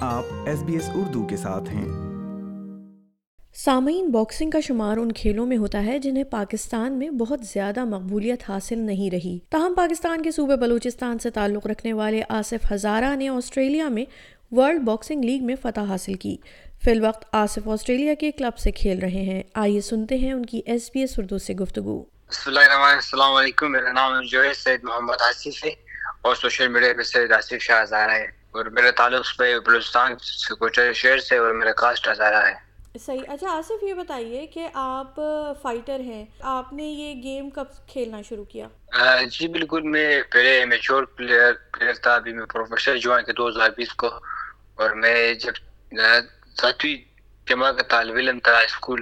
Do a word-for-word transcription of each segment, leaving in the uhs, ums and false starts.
آپ S B S Urdu کے ساتھ ہیں۔ سامعین، باکسنگ کا شمار ان کھیلوں میں ہوتا ہے جنہیں پاکستان میں بہت زیادہ مقبولیت حاصل نہیں رہی۔ تاہم پاکستان کے صوبے بلوچستان سے تعلق رکھنے والے آصف ہزارہ نے آسٹریلیا میں ورلڈ باکسنگ لیگ میں فتح حاصل کی۔ فی الوقت آصف آسٹریلیا کے کلب سے کھیل رہے ہیں۔ آئیے سنتے ہیں ان کی ایس بی ایس اردو سے گفتگو۔ بسم اللہ الرحمن الرحیم۔ السلام علیکم، میرا نام جو ہے سید محمد آصف ہے اور سوشل میڈیا پہ سید آصف شاہ ہزارہ ہے، اور میرا تعلق صوبہ بلوچستان سے کوچر شہر سے، اور میرا کاسٹ ہزارہ ہے۔ صحیح۔ اچھا آصف، یہ بتائیے کہ آپ فائٹر ہیں، آپ نے یہ گیم کب کھیلنا شروع کیا؟ جی بالکل، میں پہلے میچور پلیئر پلیئر تھا، ابھی میں پروفیشنل جوائن کیا دو ہزار بیس کو، اور میں جب ساتویں جماعت کا طالب علم تھا اسکول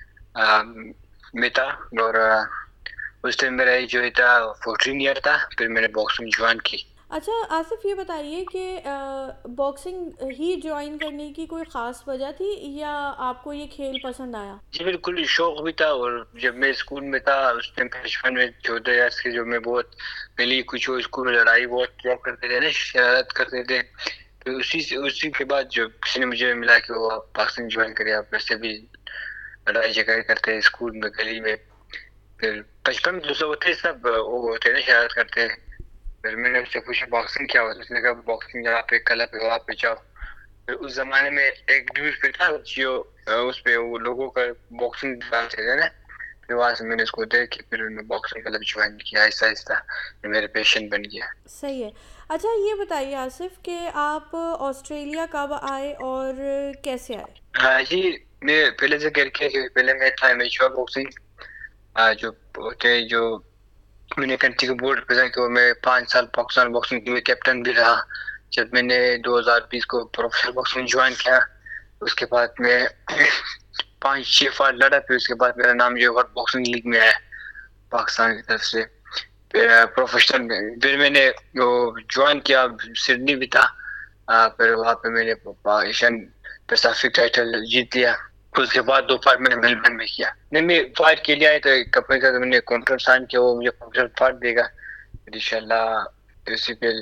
میں تھا، اور اس ٹائم میرا ایج جو تھا فورٹین ایئر تھا، پھر میں نے باکسنگ جوائن کی۔ اچھا آصف، یہ بتائیے کہ باکسنگ ہی جوائن کرنے کی کوئی خاص وجہ تھی یا آپ کو یہ کھیل پسند آیا؟ جی بالکل، شوق بھی تھا، اور جب میں اسکول میں تھا اس ٹائم بچپن میں چودہ ایئرس کے، جو میں بہت پہلی کچھ اسکول میں لڑائی بہت کیا کرتے تھے نا، شرارت کرتے تھے، پھر اسی سے اسی کے بعد جو کسی نے مجھے ملا کہ وہ آپ باکسنگ جوائن کرے، آپ ویسے بھی لڑائی جھگڑے کرتے اسکول میں گلی میں، پھر بچپن میں دوسرے ہوتے سب وہ ہوتے نا شرارت کرتے، پھر میں نے اس سے پوچھا باکسنگ کیا ہوتا ہے، اس نے کہا باکسنگ یہاں پہ کلب ہے وہاں پہ جاؤ۔ پھر اس زمانے میں ایک نیوز پہ تھا جو اس پہ وہ لوگوں کا باکسنگ ڈالتے تھے نا، پھر وہاں سے میں نے اس کو دیکھ کے پھر میں باکسنگ کلب جوائن کیا، آہستہ آہستہ میرے پیشن بن گیا۔ صحیح ہے۔ اچھا یہ بتائیے آصف کہ آپ آسٹریلیا کب آئے اور کیسے آئے؟ ہاں جی، میں پہلے سے کر کے پہلے میں تھا میچور باکسنگ جو ہوتے جو میں نے کنٹری کے بورڈ ریپرزینٹ کیا، میں پانچ سال پاکستان باکسنگ ٹیم میں کیپٹن بھی رہا۔ جب میں نے دو ہزار بیس کو پروفیشنل باکسنگ جوائن کیا، اس کے بعد میں پانچ چھ فائٹ لڑا، پھر اس کے بعد میرا نام جو ورلڈ باکسنگ لیگ میں آیا پاکستان کی طرف سے، پھر پروفیشنل میں پھر میں نے وہ جوائن کیا، سڈنی بھی تھا، پھر وہاں پہ میں نے ایشین پیسیفک ٹائٹل جیت لیا۔ اس کے بعد دو فائٹ میں نے میلبرن میں کیا، نہیں میں فائٹ کے لیے آئے تو کپڑے کا میں نے کانٹریکٹ سائن کیا، وہ مجھے کانٹریکٹ فائٹ دے گا انشاءاللہ اسی پہ،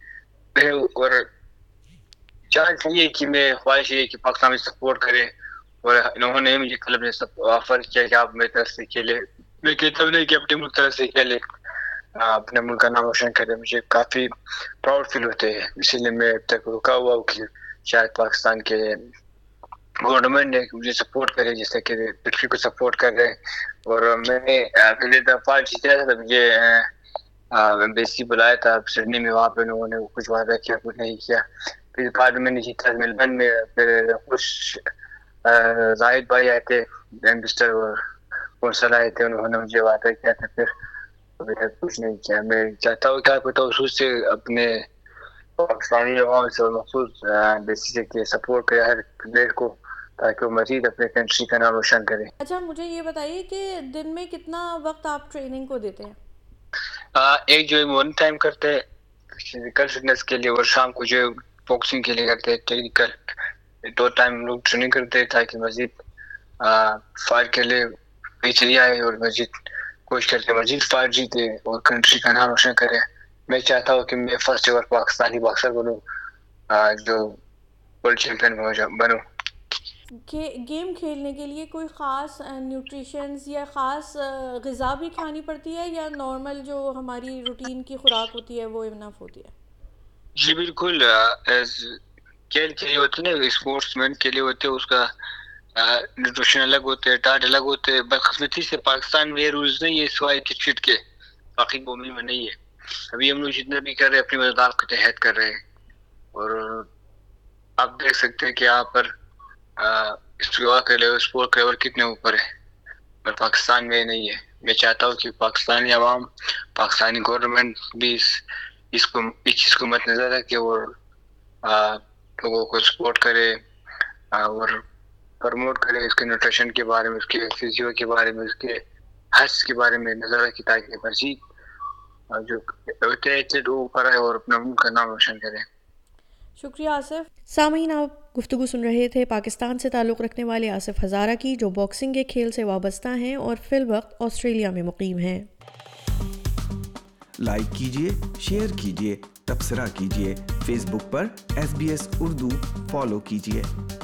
اور چانس یہ کہ میں خواہش یہ کہ پاکستان میں سپورٹ کرے، اور انہوں نے مجھے کلب نے سب آفر کیا کہ آپ میری طرف سے کھیلے، میں کہتا ہوں نہیں کہ اپنے ملک طرف سے کھیلے، اپنے ملک کا نام روشن کرے، مجھے کافی پراؤڈ فیل ہوتے ہیں، اسی لیے میں اب تک رکا ہوا ہوں کہ شاید پاکستان کے گورنمنٹ نے مجھے سپورٹ کرے، جیسے کہ پٹری کو سپورٹ کر رہے، اور میں نے پہلے دفعہ جیتا تھا تب مجھے ایمبیسی بلایا تھا سڈنی میں، وہاں پہ انہوں نے کچھ وعدہ کیا کچھ نہیں کیا، پھر بعد میں نے جیتا میلبرن میں، پھر کچھ زاہد بھائی آئے تھے مسٹر کونسل آئے تھے، انہوں نے مجھے وعدہ کیا تھا، پھر ابھی تک کچھ نہیں کیا۔ میں چاہتا ہوں کہ آپ کو خصوص سے اپنے پاکستانی عوام سے مخصوص بیسی سے کہ سپورٹ کرے ہر پلیئر کو، تاکہ وہ مزید اپنے کنٹری کا نام روشن کرے۔ اچھا مجھے یہ بتائیے کہ دن میں کتنا وقت آپ ٹریننگ کو دیتے ہیں؟ ایک جو ہے مارننگ ٹائم کرتے ہیں فزیکل فٹنس کے لیے، اور شام کو جو باکسنگ کے لیے کرتے ہیں ٹیکنیکل، دو ٹائم ہم لوگ ٹریننگ کرتے ہیں تاکہ مزید فائٹ کے لیے بہتری آئے، اور مزید کوشش کرتے مزید فائٹ جیتے اور کنٹری کا نام روشن کرے۔ میں چاہتا ہوں کہ میں فرسٹ ایور پاکستانی باکسر بنوں جو ورلڈ چیمپئن بنوں۔ گیم کھیلنے کے لیے کوئی خاص نیوٹریشنز یا خاص غذا بھی کھانی پڑتی ہے یا نارمل جو ہماری روٹین کی خوراک ہوتی ہے وہ انف ہوتی ہے؟ جی بالکل، کھیل کے لیے ہوتے نا، اسپورٹس مین کے لیے ہوتے، اس کا نیوٹریشن الگ ہوتے ہے، ڈائٹ الگ ہوتے ہے۔ بدقسمتی سے پاکستان میں یہ رولز نہیں ہے سوائے کرکٹ کے، باقی قومی میں نہیں ہے۔ ابھی ہم لوگ جتنا بھی کر رہے ہیں اپنی مدد کے تحت کر رہے ہیں، اور آپ دیکھ سکتے ہیں کہ یہاں پر اسپورٹ کے لیول کتنے اوپر ہے، پر پاکستان میں نہیں ہے۔ میں چاہتا ہوں کہ پاکستانی عوام، پاکستانی گورنمنٹ بھی اس اس کو اس چیز کو مد نظر رکھے اور لوگوں کو سپورٹ کرے اور پروموٹ کرے اس کے نیوٹریشن کے بارے میں، اس کے فزیو کے بارے میں، اس کے ہر چیز کے بارے میں نظر رکھے، تاکہ مزید جو ہوتے ہیں وہ کرے اور اپنا ملک کا نام روشن کرے۔ شکریہ آصف۔ سامعین، آپ گفتگو سن رہے تھے پاکستان سے تعلق رکھنے والے آصف ہزارہ کی، جو باکسنگ کے کھیل سے وابستہ ہیں اور فی الوقت آسٹریلیا میں مقیم ہیں۔ لائک کیجیے، شیئر کیجیے، تبصرہ کیجیے فیس بک پر S B S Urdu follow کیجیے۔